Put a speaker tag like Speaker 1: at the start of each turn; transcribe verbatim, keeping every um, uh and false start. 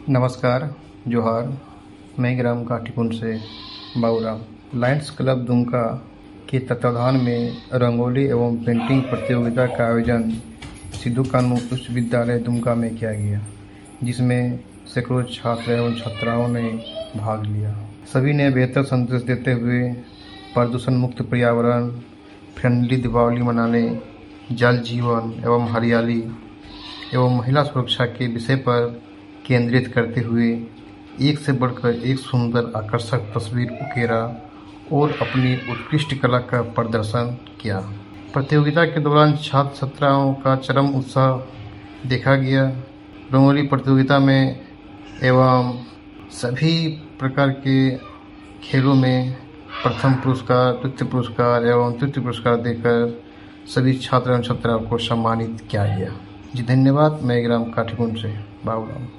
Speaker 1: नमस्कार, जोहार। मैं ग्राम काठीकुंड से बाबूराम। लायंस क्लब दुमका के तत्वाधान में रंगोली एवं पेंटिंग प्रतियोगिता का आयोजन सिद्धू कानू उच्च विद्यालय दुमका में किया गया, जिसमें सैकड़ों छात्र एवं छात्राओं ने भाग लिया। सभी ने बेहतर संदेश देते हुए प्रदूषण मुक्त पर्यावरण फ्रेंडली दीपावली मनाने, जल जीवन एवं हरियाली एवं महिला सुरक्षा के विषय पर केंद्रित करते हुए एक से बढ़कर एक सुंदर आकर्षक तस्वीर उकेरा और अपनी उत्कृष्ट कला का प्रदर्शन किया। प्रतियोगिता के दौरान छात्र छात्राओं का चरम उत्साह देखा गया। रंगोली प्रतियोगिता में एवं सभी प्रकार के खेलों में प्रथम पुरस्कार, द्वितीय पुरस्कार एवं तृतीय पुरस्कार देकर सभी छात्र एवं छात्राओं को सम्मानित किया गया। जी धन्यवाद। मैं ग्राम काठीकुंड से बाबूराम।